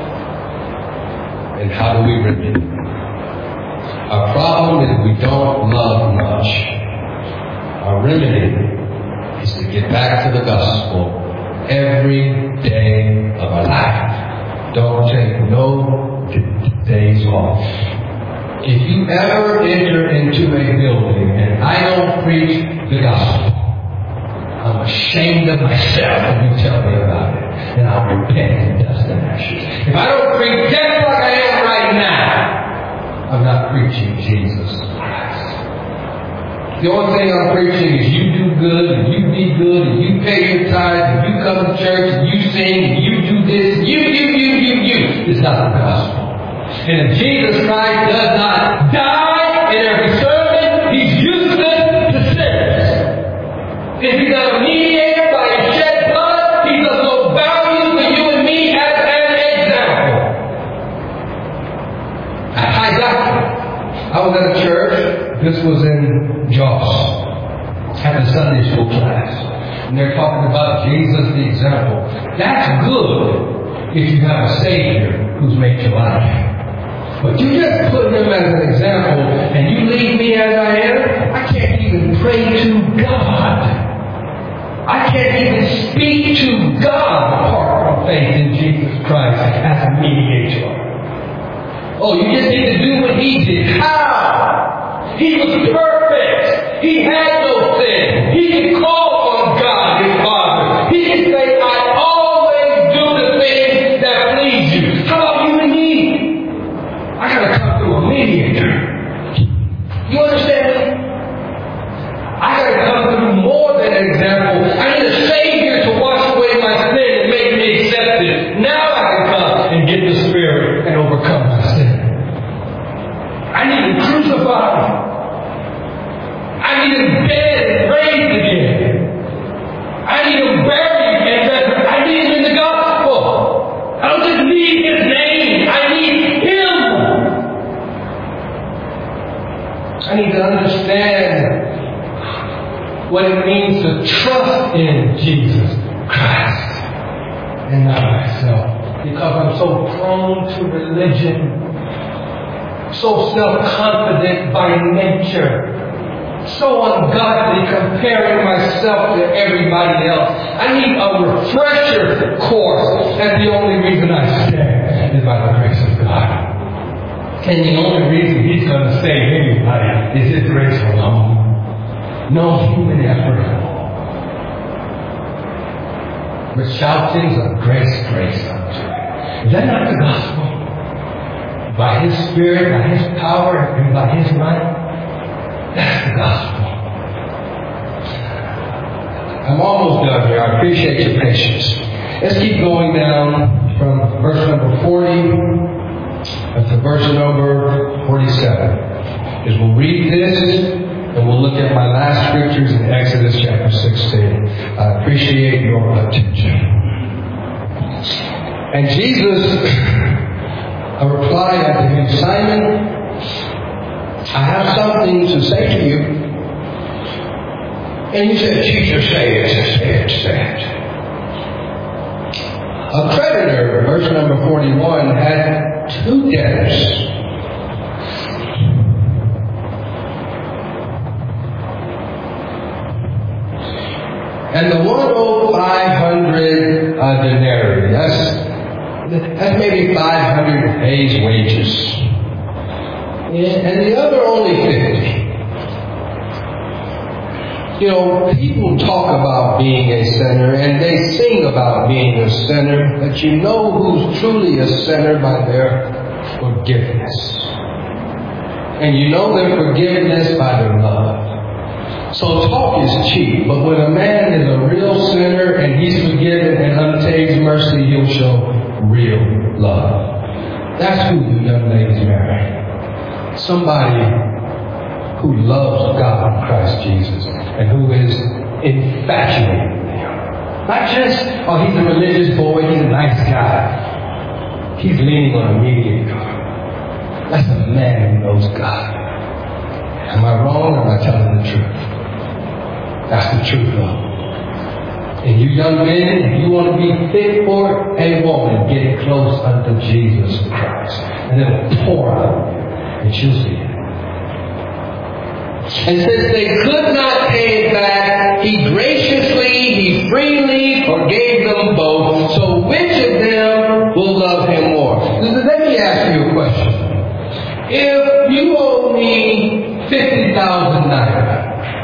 And how do we remedy it? Our problem is we don't love much. Our remedy is to get back to the gospel every day of our life. Don't take no days off. If you ever enter into a building and I don't preach the gospel, I'm ashamed of myself when you tell me about it. And I'll repent in dust and ashes. If I don't preach just like I am right now, I'm not preaching Jesus Christ. The only thing I'm preaching is you do good and you be good and you pay your tithes and you come to church and you sing and you do this. You, you, you, you, you. It's not the gospel. And if Jesus Christ does not die in every sermon, he's useless to sinners. If he's not a mediator by his shed blood, he's of no value for you and me as an example. I got I was at a church. This was in Jos, at the Sunday school class. And they're talking about Jesus the example. That's good if you have a Savior who's made your life. But you just put him as an example and you leave me as I am, I can't even pray to God. I can't even speak to God apart from faith in Jesus Christ as a mediator. Oh, you just need to do what he did. How? He was perfect. He had no sin. He could call on God, his Father. He could say, I always do the things that please you. How about you and me? I gotta come through a mediator. You understand me? I gotta come through more than an example. I need a Savior to wash away my sin and make me accepted. Now I can come and get the Spirit and overcome my sin. I need him crucified. I need him dead and raised again. I need him buried and resurrected. I need him in the gospel. I don't just need his name. I need him. I need to understand what it means to trust in Jesus Christ and not myself. Because I'm so prone to religion, so self-confident by nature, so ungodly comparing myself to everybody else. I need a refresher course, and the only reason I stand is by the grace of God. And the only reason he's going to save anybody is his grace alone. No human effort at all. But shoutings of grace, grace unto him. Is that not the gospel? By his Spirit, by his power, and by his might? That's the gospel. I'm almost done here. I appreciate your patience. Let's keep going down from verse number forty to verse number forty-seven. As we'll read this, and we'll look at my last scriptures in Exodus chapter sixteen. I appreciate your attention. And Jesus replied unto him, Simon, I have something to say to you. And he said, Teacher, say it, say it, say it. A creditor, verse number forty-one, had two debtors. And the one owed five hundred uh, denarii. That's That's maybe five hundred days' wages. And the other only fifty. You know, people talk about being a sinner and they sing about being a sinner, but you know who's truly a sinner by their forgiveness. And you know their forgiveness by their love. So talk is cheap, but when a man is a real sinner and he's forgiven and obtains mercy, he'll show real love. That's who you young ladies marry. Somebody who loves God in Christ Jesus and who is infatuated with Him. Not just, oh, he's a religious boy, he's a nice guy. He's leaning on a mediator. That's a man who knows God. Am I wrong or am I telling the truth? That's the truth, though. And you young men, if you want to be fit for a woman, get close unto Jesus Christ. And it'll pour out and she'll see it. And since they could not pay it back, He graciously, He freely forgave them both. So which of them will love Him more? Let me ask you a question. If you owe me fifty thousand naira,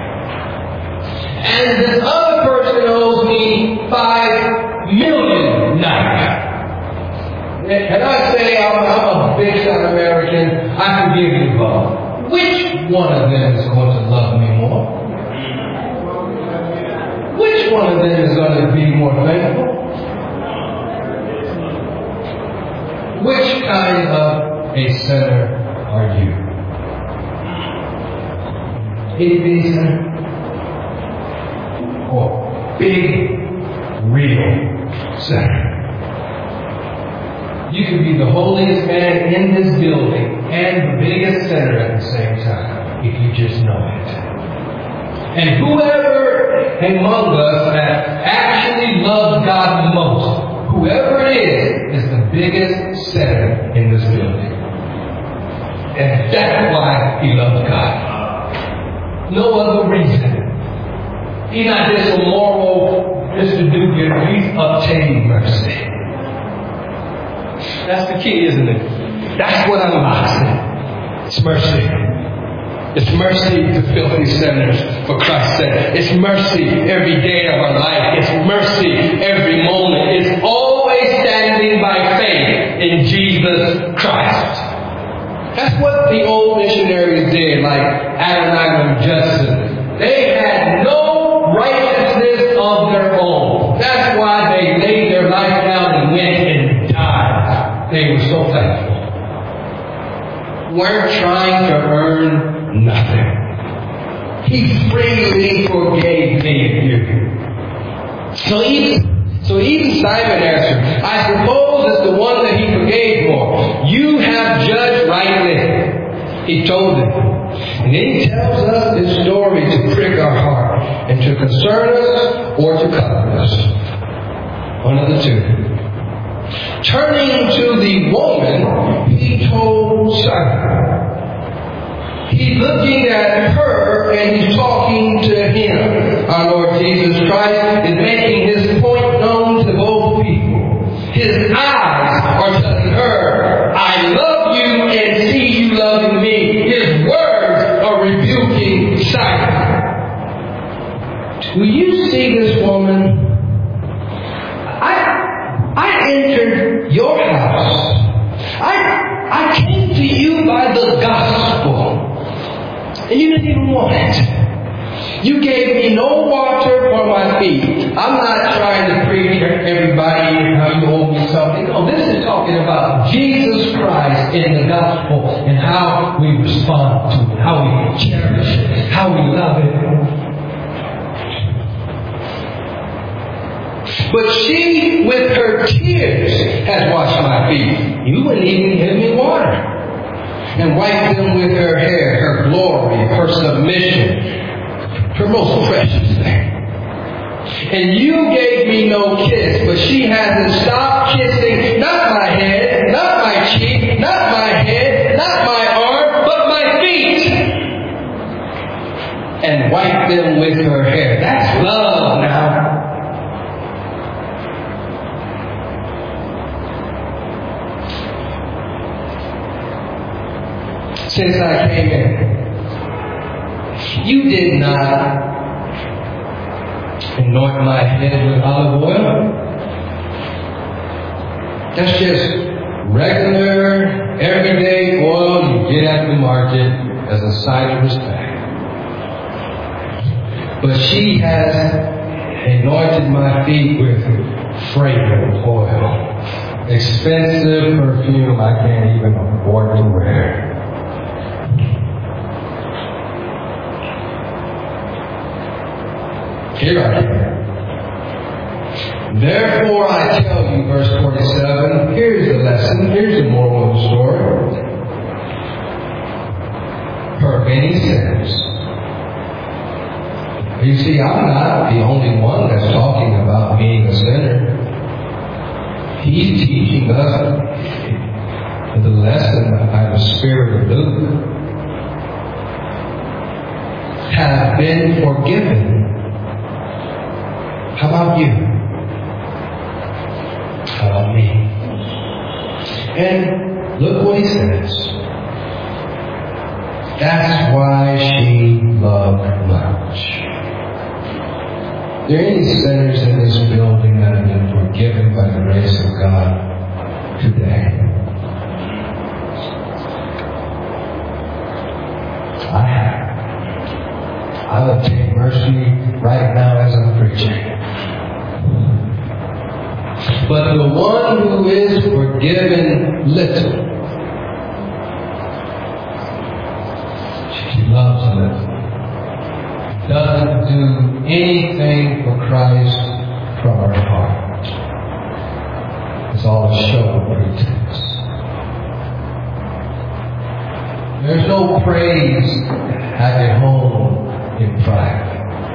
and this other person owes me five million naira, and I say I'm, I'm a big South American, I forgive you both. Which one of them is going to love me more? Which one of them is going to be more faithful? Which kind of a sinner are you? Itty bitty sinner? Or big, real sinner? You can be the holiest man in this building and the biggest sinner at the same time if you just know it. And whoever among us that actually loves God the most, whoever it is, is the biggest sinner in this building. And that's why he loves God. No other reason. He's not just a moral Mister Do-Gooder. He's obtaining mercy. That's the key, isn't it? That's what unlocks it. It's mercy. It's mercy to filthy sinners for Christ's sake. It's mercy every day of our life. It's mercy every moment. It's always standing by faith in Jesus Christ. That's what the old missionaries did, like Adoniram Judson. They had no righteousness of their own. That's why they laid their life down and went and died. They were so thankful. Weren't trying to earn nothing. He freely forgave me and you. So even, so even Simon answered, I suppose it's the one that he forgave more. You have judged rightly, he told them. And then he tells us this story to prick our heart and to concern us or to comfort us. One of the two. Turning to the woman, he told Simon. He's looking at her and he's talking to him. Our Lord Jesus Christ is making his point known to both people. His eyes are telling her, I love you and see you loving me. His words are rebuking Simon. Do you see this woman? I I entered your house. I I came to you by the gospel. And you didn't even want it. You gave me no water for my feet. I'm not trying to preach to everybody how you owe me something. No, this is talking about Jesus Christ in the gospel and how we respond to it, how we cherish it, how we love it. But she, with her tears, has washed my feet. You wouldn't even give me water. And wiped them with her hair, her glory, her submission, her most precious thing. And you gave me no kiss, but she hasn't stopped kissing, not my head, not my cheek, not my head, not my arm, but my feet. And wiped them with her hair. That's love now. since I came in. You did not anoint my head with olive oil. That's just regular, everyday oil you get at the market as a sign of respect. But she has anointed my feet with fragrant oil. Expensive perfume I can't even afford to wear. Here I am. Therefore I tell you, verse forty-seven, here's the lesson, here's the moral of the story. For many sinners. You see, I'm not the only one that's talking about being a sinner. He's teaching us the lesson by the Spirit of Luke. Have been forgiven. How about you? How about me? And look what he says. That's why she loved much. Are there any sinners in this building that have been forgiven by the grace of God today? I have. I'll obtain mercy right now as I'm preaching. But the one who is forgiven little, she loves little. Doesn't do anything for Christ from her heart. It's all a show of pretense. There's no praise at your home in private.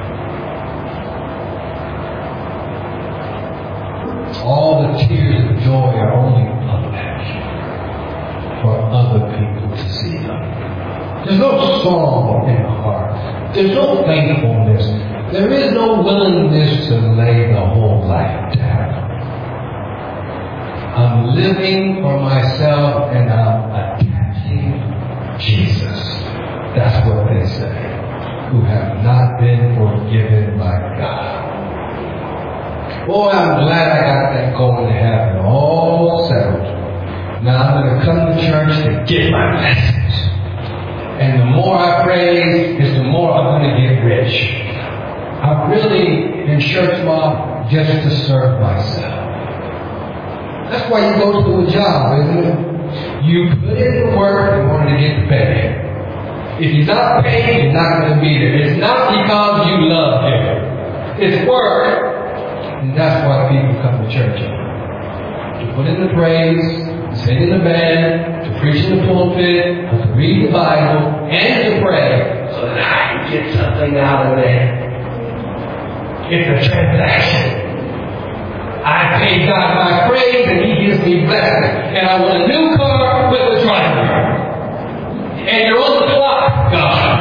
All the tears of joy are only public for other people to see them. There's no song in the heart. There's no thankfulness. There is no willingness to lay the whole life down. I'm living for myself and I'm attaching Jesus. That's what they say, who have not been forgiven by God. Boy, I'm glad I got that going to heaven all settled. Now I'm going to come to church to get my message. And the more I praise, is the more I'm going to get rich. I'm really in church mob just to serve myself. That's why you go to a job, isn't it? You put in the work in order to get the pay. If you're not paid, you're not going to be there. It's not because you love Him. It's work. And that's why people come to church. To put in the praise, to sing in the band, to preach in the pulpit, to read the Bible, and to pray so that I can get something out of there. It's a transaction. I pay God my praise and He gives me blessing. And I want a new car with a driver. And you're on the clock, God.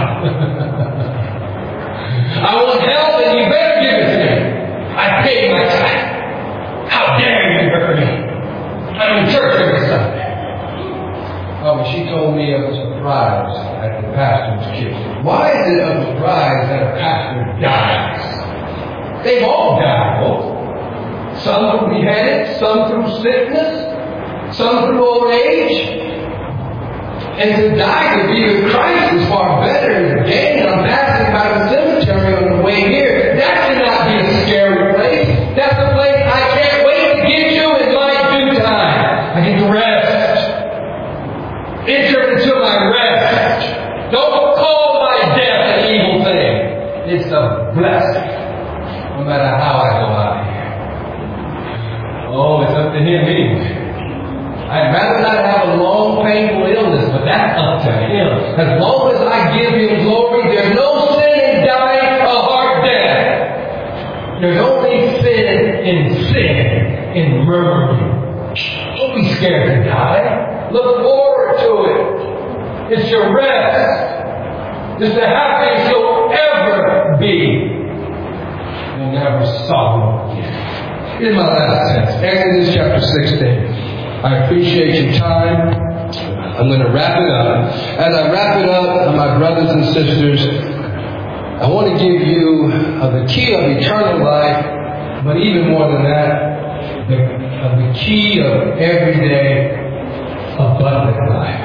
I want help and you better give it to me. I paid my time. How dare you hurt me? I'm in church every Sunday. Oh, but she told me of a surprise at the pastor's kids. Why is it a surprise that a pastor dies? They've all died, folks. Some through beheaded, some through sickness, some through old age. And to die to be with Christ is far better than gain. I'm passing by the cemetery on the way here. That should not be a scary place. That's a place I can't wait to get to in my due time. I get to rest. Enter into my rest. Don't call my death an evil thing. It's a blessing. No matter how I go out here. Oh, it's up to Him anyway. I'd rather not have a long, painful illness, but that's up to Him. As long as I give Him glory, there's no sin in dying a hard death. There's only sin in sin, in murmuring. Don't be scared to die. Look forward to it. It's your rest. It's the happiest you'll ever be. You'll never sorrow again. Here's my last text. Exodus chapter sixteen. I appreciate your time. I'm going to wrap it up. As I wrap it up, my brothers and sisters, I want to give you uh, the key of eternal life, but even more than that, the, uh, the key of everyday abundant life.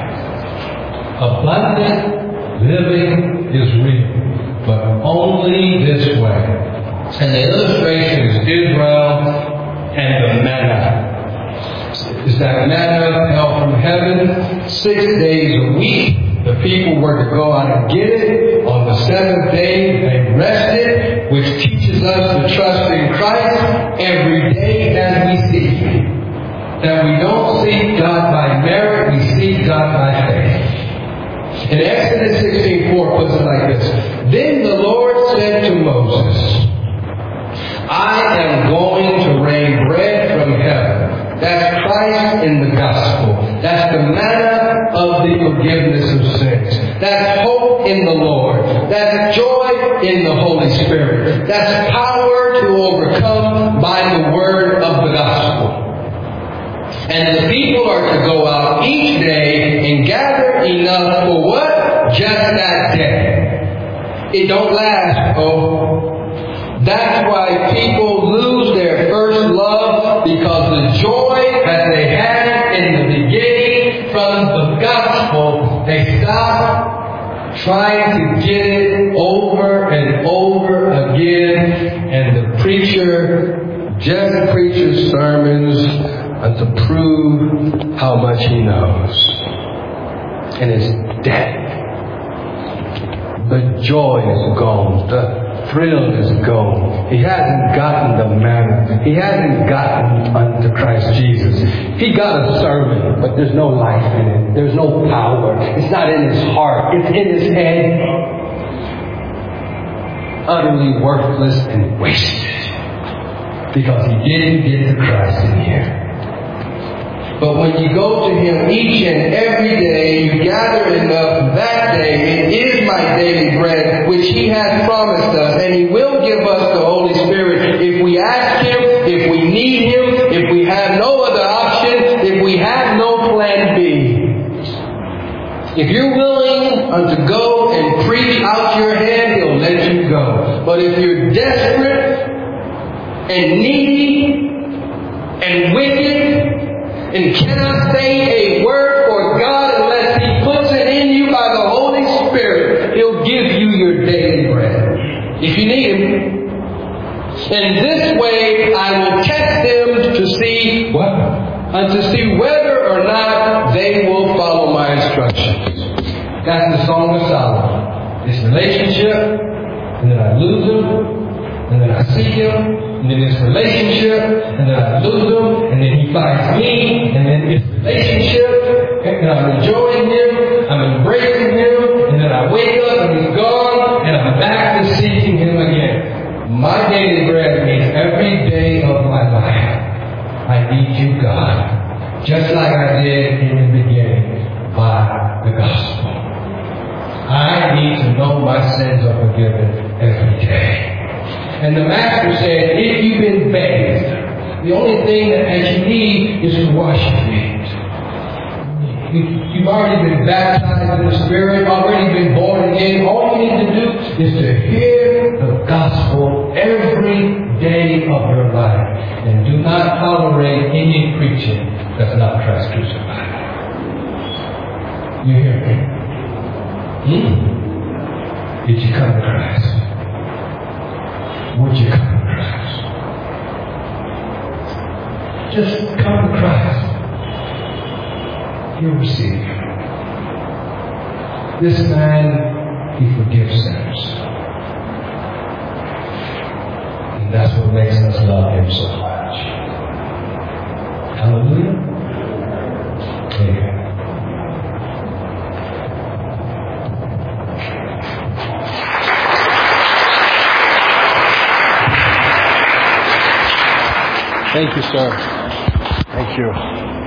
Abundant living is real, but only this way. And the illustration is Israel and the manna. Is that manna fell from heaven six days a week. The people were to go out and get it. On the seventh day, they rested, which teaches us to trust in Christ every day as we seek Him. That we don't seek God by merit, we seek God by faith. And Exodus sixteen four puts it like this. Then the Lord said to Moses, I am going to rain bread from heaven. That's Christ in the gospel. That's the manna of the forgiveness of sins. That's hope in the Lord. That's joy in the Holy Spirit. That's power to overcome by the word of the gospel. And the people are to go out each day and gather enough for what? Just that day. It don't last, oh. That's why people lose their first love, because the joy that they had in the beginning from the gospel, they stop trying to get it over and over again, and the preacher just preaches sermons to prove how much he knows. And it's dead. The joy is gone. The thrill is gone. He hasn't gotten the manna. He hasn't gotten unto Christ Jesus. He got a sermon, but there's no life in it. There's no power. It's not in his heart. It's in his head. Utterly worthless and wasted. Because he didn't get to Christ in here. But when you go to Him each and every day, you gather enough that day. It is my daily bread, which He has promised us. And He will give us the Holy Spirit if we ask Him, if we need Him, if we have no other option, if we have no plan B. If you're willing unto go and preach out your hand, He'll let you go. But if you're desperate and needy and wicked, and cannot say a word for God unless He puts it in you by the Holy Spirit, He'll give you your daily bread. If you need Him. And this way I will test them to see what? And to see whether or not they will follow my instructions. That's the Song of Solomon. This relationship, and then I lose them, and then I seek Him. And then this relationship, and then I lose him, and then he finds me, and then this relationship, and I'm enjoying him, I'm embracing him, and then I wake up and he's gone, and I'm back to seeking him again. My daily bread means every day of my life, I need you, God, just like I did in the beginning by the gospel. I need to know my sins are forgiven every day. And the Master said, if you've been bathed, the only thing that you need is to wash your feet. You've already been baptized in the Spirit, already been born again. All you need to do is to hear the gospel every day of your life. And do not tolerate any preaching that's not Christ crucified. You hear me? Hmm? Did you come to Christ? Would you come to Christ? Just come to Christ. He'll receive you. This man, He forgives sinners. And that's what makes us love Him so much. Hallelujah. Amen. Thank you, sir. Thank you.